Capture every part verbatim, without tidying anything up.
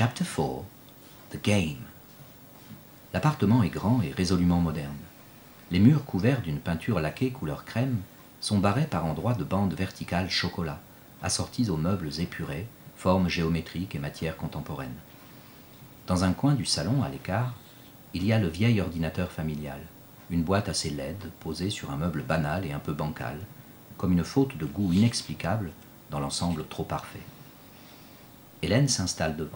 Chapter four. The Game. L'appartement est grand et résolument moderne. Les murs couverts d'une peinture laquée couleur crème sont barrés par endroits de bandes verticales chocolat, assorties aux meubles épurés, formes géométriques et matières contemporaines. Dans un coin du salon, à l'écart, il y a le vieil ordinateur familial, une boîte assez laide posée sur un meuble banal et un peu bancal, comme une faute de goût inexplicable dans l'ensemble trop parfait. Hélène s'installe devant.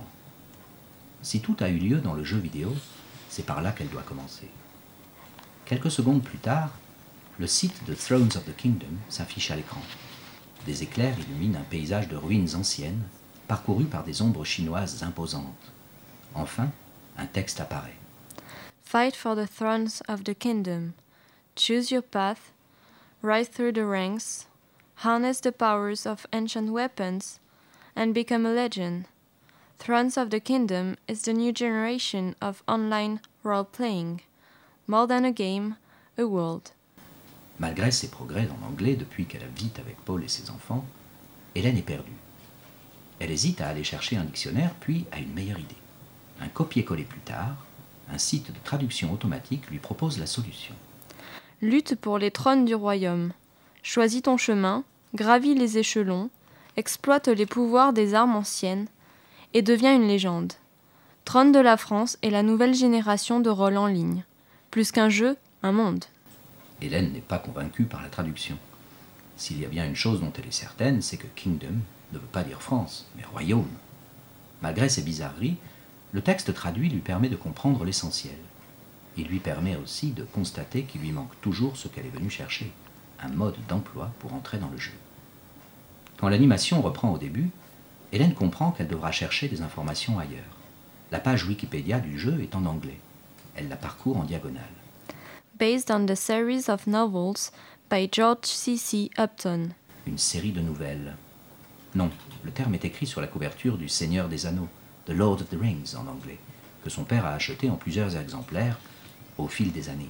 Si tout a eu lieu dans le jeu vidéo, c'est par là qu'elle doit commencer. Quelques secondes plus tard, le site de Thrones of the Kingdom s'affiche à l'écran. Des éclairs illuminent un paysage de ruines anciennes, parcouru par des ombres chinoises imposantes. Enfin, un texte apparaît. Fight for the thrones of the kingdom. Choose your path. Rise through the ranks. Harness the powers of ancient weapons. And become a legend. Thrones of the Kingdom is the new generation of online role-playing. More than a game, a world. Malgré ses progrès en anglais depuis qu'elle vit avec Paul et ses enfants, Hélène est perdue. Elle hésite à aller chercher un dictionnaire, puis à une meilleure idée. Un copier-coller plus tard, un site de traduction automatique lui propose la solution. Lutte pour les trônes du royaume. Choisis ton chemin, gravis les échelons, exploite les pouvoirs des armes anciennes et deviens une légende. Trône de la France est la nouvelle génération de rôles en ligne. Plus qu'un jeu, un monde. Hélène n'est pas convaincue par la traduction. S'il y a bien une chose dont elle est certaine, c'est que Kingdom ne veut pas dire France, mais royaume. Malgré ces bizarreries, le texte traduit lui permet de comprendre l'essentiel. Il lui permet aussi de constater qu'il lui manque toujours ce qu'elle est venue chercher, un mode d'emploi pour entrer dans le jeu. Quand l'animation reprend au début, Hélène comprend qu'elle devra chercher des informations ailleurs. La page Wikipédia du jeu est en anglais. Elle la parcourt en diagonale. Based on the series of novels by George C C Upton. Une série de nouvelles. Non, le terme est écrit sur la couverture du Seigneur des Anneaux, The Lord of the Rings en anglais, que son père a acheté en plusieurs exemplaires au fil des années.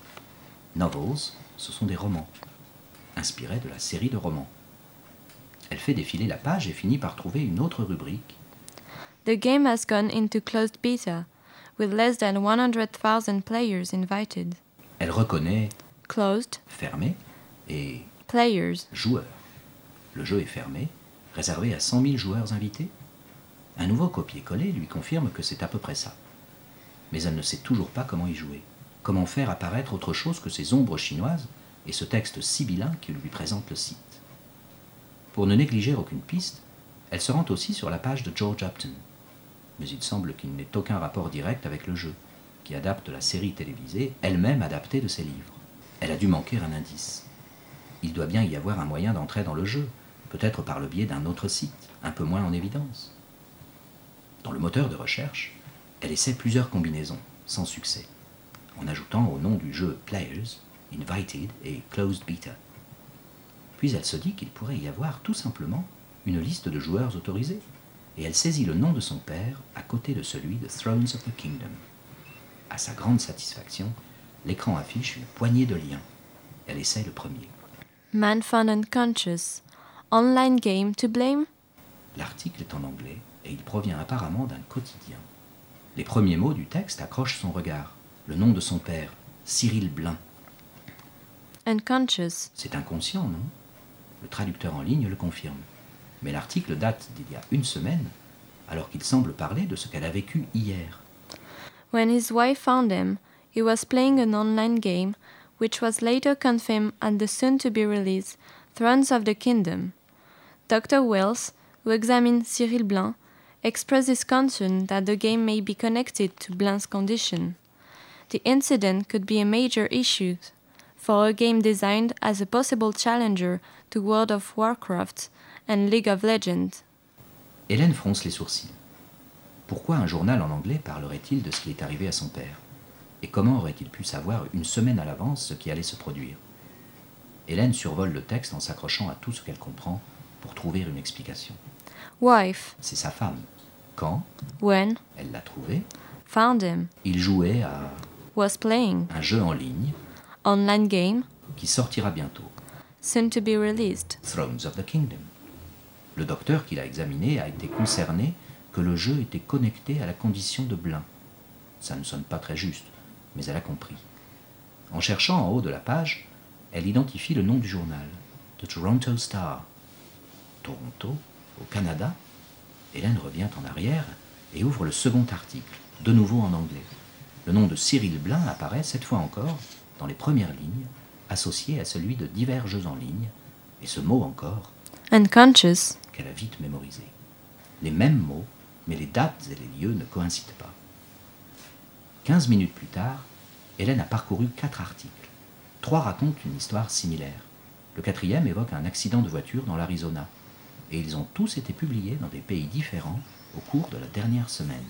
Novels, ce sont des romans, inspirés de la série de romans. Elle fait défiler la page et finit par trouver une autre rubrique. The game has gone into closed beta, with less than one hundred thousand players invited. Elle reconnaît Closed, fermé et players. joueur. Le jeu est fermé, réservé à cent mille joueurs invités. Un nouveau copier-coller lui confirme que c'est à peu près ça. Mais elle ne sait toujours pas comment y jouer. Comment faire apparaître autre chose que ces ombres chinoises et ce texte sibyllin qui lui présente le site. Pour ne négliger aucune piste, elle se rend aussi sur la page de George Upton. Mais il semble qu'il n'ait aucun rapport direct avec le jeu, qui adapte la série télévisée, elle-même adaptée de ses livres. Elle a dû manquer un indice. Il doit bien y avoir un moyen d'entrer dans le jeu, peut-être par le biais d'un autre site, un peu moins en évidence. Dans le moteur de recherche, elle essaie plusieurs combinaisons, sans succès, en ajoutant au nom du jeu Players, Invited et Closed Beta. Puis elle se dit qu'il pourrait y avoir tout simplement une liste de joueurs autorisés, et elle saisit le nom de son père à côté de celui de Thrones of the Kingdom. À sa grande satisfaction, l'écran affiche une poignée de liens. Elle essaie le premier. Man found unconscious. Online game to blame? L'article est en anglais et il provient apparemment d'un quotidien. Les premiers mots du texte accrochent son regard. Le nom de son père, Cyril Blin. Unconscious. C'est inconscient, non? Le traducteur en ligne le confirme. Mais l'article date d'il y a une semaine, alors qu'il semble parler de ce qu'elle a vécu hier. When his wife found him, he was playing an online game, which was later confirmed at the soon-to-be-released Thrones of the Kingdom. Doctor Wells, who examined Cyril Blin, expressed his concern that the game may be connected to Blin's condition. The incident could be a major issue for a game designed as a possible challenger to World of Warcraft and League of Legends. Hélène fronce les sourcils. Pourquoi un journal en anglais parlerait-il de ce qui est arrivé à son père? Et comment aurait-il pu savoir une semaine à l'avance ce qui allait se produire? Hélène survole le texte en s'accrochant à tout ce qu'elle comprend pour trouver une explication. Wife. C'est sa femme. Quand? When. Elle l'a trouvé. Found him. Il jouait à Was playing. un jeu en ligne Online game. qui sortira bientôt. Soon to be released. Thrones of the Kingdom. Le docteur qui l'a examiné a été concerné que le jeu était connecté à la condition de Blain. Ça ne sonne pas très juste, mais elle a compris. En cherchant en haut de la page, elle identifie le nom du journal, The Toronto Star. Toronto, au Canada. Hélène revient en arrière et ouvre le second article, de nouveau en anglais. Le nom de Cyril Blain apparaît, cette fois encore, dans les premières lignes, associé à celui de divers jeux en ligne, et ce mot encore, unconscious, qu'elle a vite mémorisé. Les mêmes mots, mais les dates et les lieux ne coïncident pas. Quinze minutes plus tard, Hélène a parcouru quatre articles. Trois racontent une histoire similaire. Le quatrième évoque un accident de voiture dans l'Arizona. Et ils ont tous été publiés dans des pays différents au cours de la dernière semaine.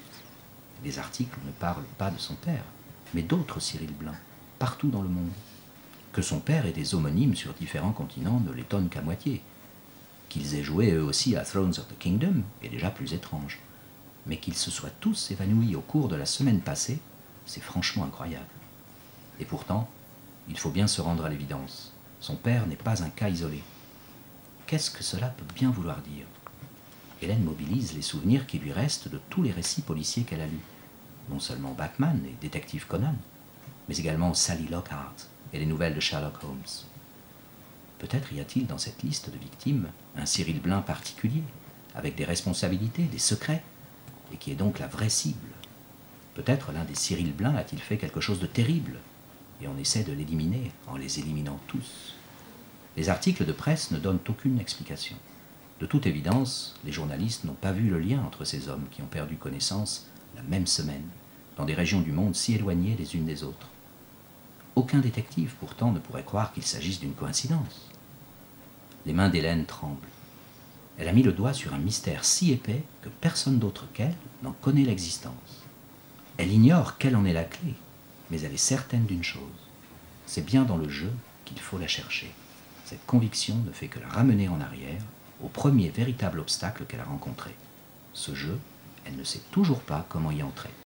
Les articles ne parlent pas de son père, mais d'autres Cyril Blain, partout dans le monde. Que son père ait des homonymes sur différents continents ne l'étonne qu'à moitié. Qu'ils aient joué eux aussi à Thrones of the Kingdom est déjà plus étrange. Mais qu'ils se soient tous évanouis au cours de la semaine passée, c'est franchement incroyable. Et pourtant, il faut bien se rendre à l'évidence. Son père n'est pas un cas isolé. Qu'est-ce que cela peut bien vouloir dire ? Hélène mobilise les souvenirs qui lui restent de tous les récits policiers qu'elle a lus. Non seulement Batman et Détective Conan, mais également Sally Lockhart et les nouvelles de Sherlock Holmes. Peut-être y a-t-il dans cette liste de victimes un Cyril Blain particulier, avec des responsabilités, des secrets, et qui est donc la vraie cible. Peut-être l'un des Cyril Blain a-t-il fait quelque chose de terrible, et on essaie de l'éliminer en les éliminant tous. Les articles de presse ne donnent aucune explication. De toute évidence, les journalistes n'ont pas vu le lien entre ces hommes qui ont perdu connaissance la même semaine, dans des régions du monde si éloignées les unes des autres. Aucun détective, pourtant, ne pourrait croire qu'il s'agisse d'une coïncidence. Les mains d'Hélène tremblent. Elle a mis le doigt sur un mystère si épais que personne d'autre qu'elle n'en connaît l'existence. Elle ignore quelle en est la clé, mais elle est certaine d'une chose. C'est bien dans le jeu qu'il faut la chercher. Cette conviction ne fait que la ramener en arrière au premier véritable obstacle qu'elle a rencontré. Ce jeu, elle ne sait toujours pas comment y entrer.